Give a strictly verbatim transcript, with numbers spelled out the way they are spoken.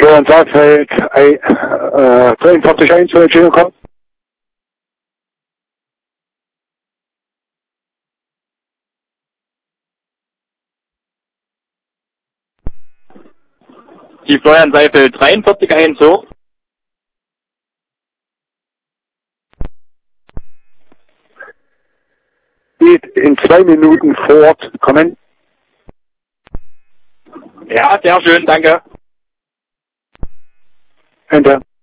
Florian Saalfeld, äh, zweiundvierzig eins für den kommen. Die Florian Saalfeld dreiundvierzig eins hoch. Geht in zwei Minuten fort. Kommen. Ja, sehr schön, danke. Enter.